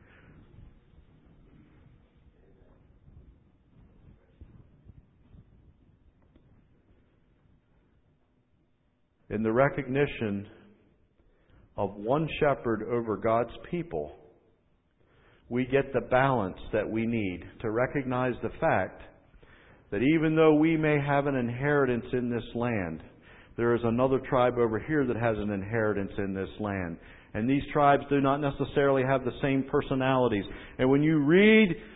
In the recognition of one shepherd over God's people, we get the balance that we need to recognize the fact that even though we may have an inheritance in this land, there is another tribe over here that has an inheritance in this land. And these tribes do not necessarily have the same personalities. And when you read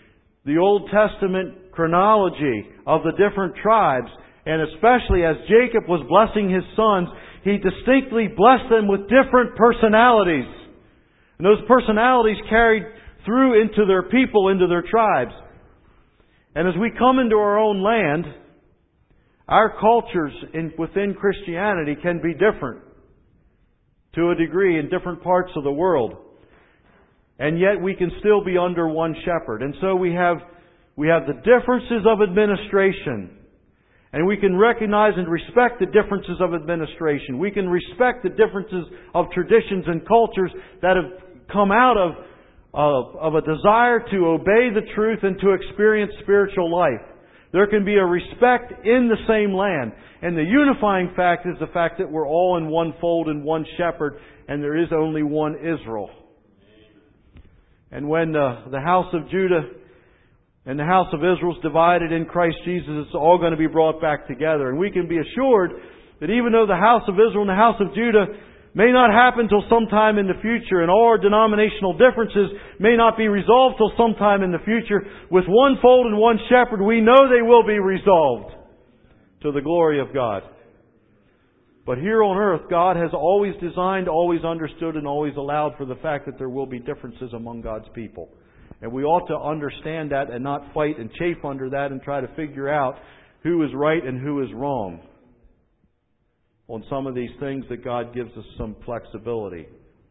the Old Testament chronology of the different tribes, and especially as Jacob was blessing his sons, he distinctly blessed them with different personalities. And those personalities carried through into their people, into their tribes. And as we come into our own land, our cultures within Christianity can be different to a degree in different parts of the world. And yet we can still be under one shepherd. And so we have the differences of administration. And we can recognize and respect the differences of administration. We can respect the differences of traditions and cultures that have come out of a desire to obey the truth and to experience spiritual life. There can be a respect in the same land. And the unifying fact is the fact that we're all in one fold and one shepherd, and there is only one Israel. And when the house of Judah and the house of Israel is divided in Christ Jesus, it's all going to be brought back together. And we can be assured that even though the house of Israel and the house of Judah may not happen till sometime in the future, and all our denominational differences may not be resolved till sometime in the future, with one fold and one shepherd, we know they will be resolved to the glory of God. But here on earth, God has always designed, always understood, and always allowed for the fact that there will be differences among God's people. And we ought to understand that and not fight and chafe under that and try to figure out who is right and who is wrong on some of these things that God gives us some flexibility.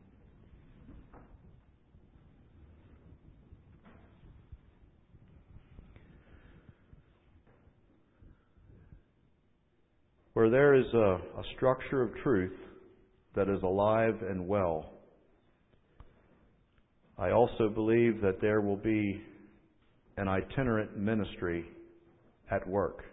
Where there is a structure of truth that is alive and well, I also believe that there will be an itinerant ministry at work.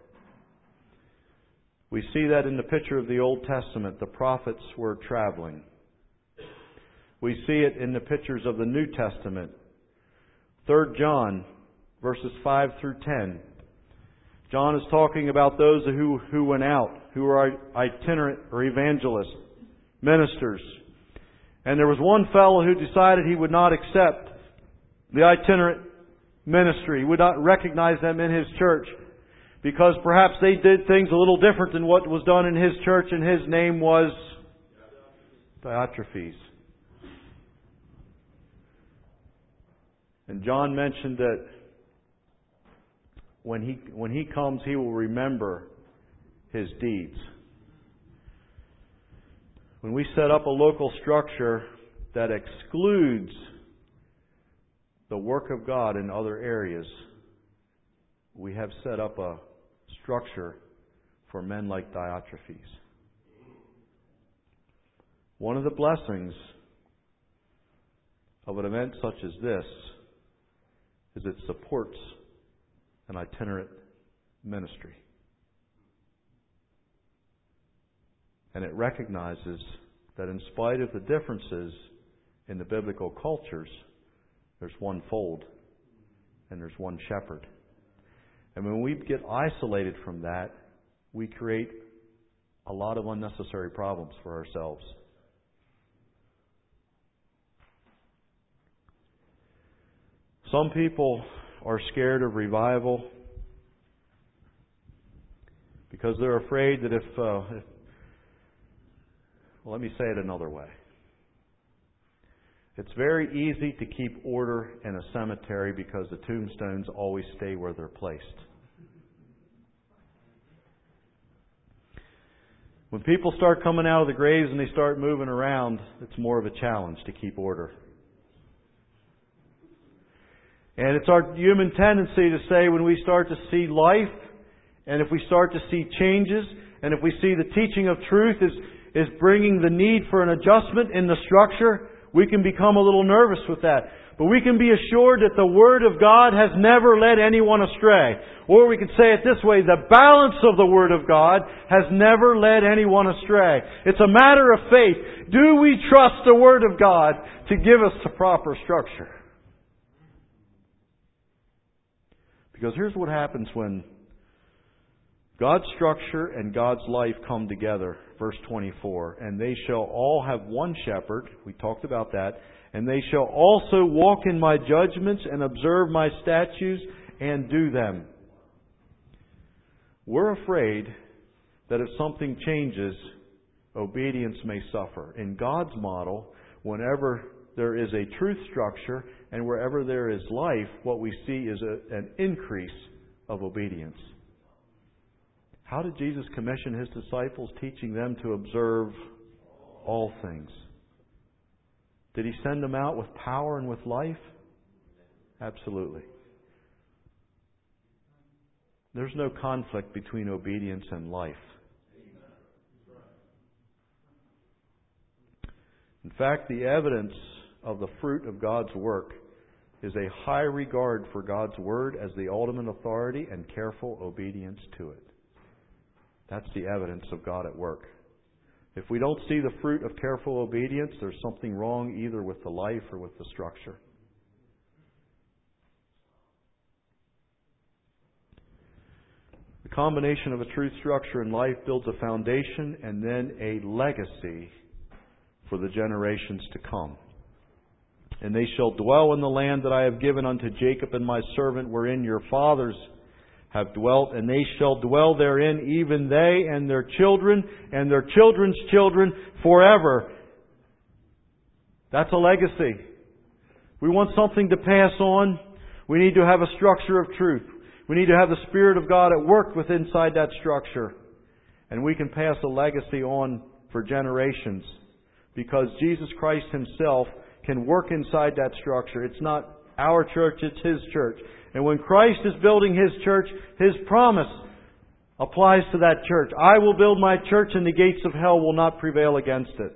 We see that in the picture of the Old Testament. The prophets were traveling. We see it in the pictures of the New Testament. 3 John, verses 5 through 10. John is talking about those who went out, who were itinerant or evangelists, ministers. And there was one fellow who decided he would not accept the itinerant ministry. He would not recognize them in his church because perhaps they did things a little different than what was done in his church, and his name was Diotrephes. And John mentioned that when he comes, he will remember his deeds. When we set up a local structure that excludes the work of God in other areas, we have set up a structure for men like Diotrephes. One of the blessings of an event such as this is it supports an itinerant ministry. And it recognizes that in spite of the differences in the biblical cultures, there's one fold and there's one shepherd. And when we get isolated from that, we create a lot of unnecessary problems for ourselves. Some people are scared of revival because they're afraid that well, let me say it another way. It's very easy to keep order in a cemetery because the tombstones always stay where they're placed. When people start coming out of the graves and they start moving around, it's more of a challenge to keep order. And it's our human tendency to say when we start to see life, and if we start to see changes, and if we see the teaching of truth is bringing the need for an adjustment in the structure, we can become a little nervous with that. But we can be assured that the Word of God has never led anyone astray. Or we could say it this way, the balance of the Word of God has never led anyone astray. It's a matter of faith. Do we trust the Word of God to give us the proper structure? Because here's what happens when God's structure and God's life come together. Verse 24. And they shall all have one shepherd. We talked about that. And they shall also walk in my judgments and observe my statutes and do them. We're afraid that if something changes, obedience may suffer. In God's model, whenever there is a truth structure and wherever there is life, what we see is an increase of obedience. How did Jesus commission His disciples? Teaching them to observe all things. Did He send them out with power and with life? Absolutely. There's no conflict between obedience and life. In fact, the evidence of the fruit of God's work is a high regard for God's Word as the ultimate authority and careful obedience to it. That's the evidence of God at work. If we don't see the fruit of careful obedience, there's something wrong either with the life or with the structure. The combination of a truth structure and life builds a foundation and then a legacy for the generations to come. And they shall dwell in the land that I have given unto Jacob and my servant, wherein your fathers have dwelt, and they shall dwell therein, even they and their children and their children's children forever. That's a legacy. We want something to pass on. We need to have a structure of truth. We need to have the Spirit of God at work within inside that structure. And we can pass a legacy on for generations. Because Jesus Christ Himself can work inside that structure. It's not our church, it's His church. And when Christ is building His church, His promise applies to that church. I will build my church and the gates of hell will not prevail against it.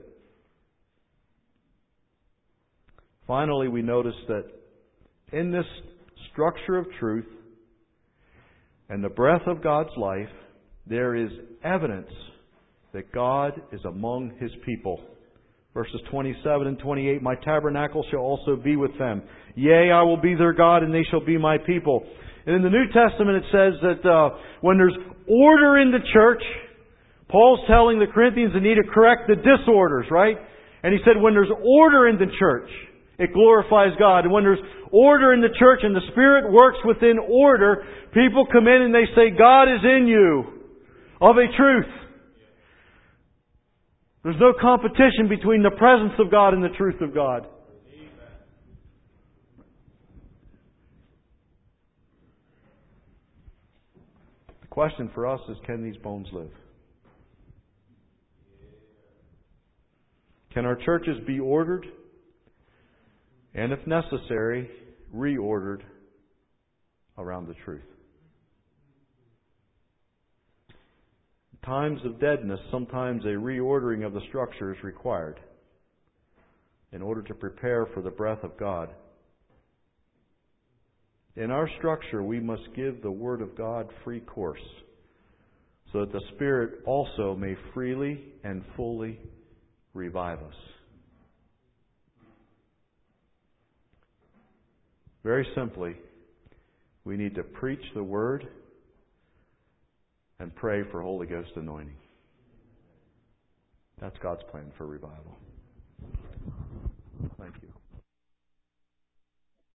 Finally, we notice that in this structure of truth and the breath of God's life, there is evidence that God is among His people. Verses 27 and 28, my tabernacle shall also be with them. Yea, I will be their God, and they shall be my people. And in the New Testament it says that when there's order in the church, Paul's telling the Corinthians they need to correct the disorders, right? And he said when there's order in the church, it glorifies God. And when there's order in the church and the Spirit works within order, people come in and they say, God is in you, of a truth. There's no competition between the presence of God and the truth of God. The question for us is, can these bones live? Can our churches be ordered? And if necessary, reordered around the truth? In times of deadness, sometimes a reordering of the structure is required in order to prepare for the breath of God. In our structure, we must give the Word of God free course so that the Spirit also may freely and fully revive us. Very simply, we need to preach the Word and pray for Holy Ghost anointing. That's God's plan for revival.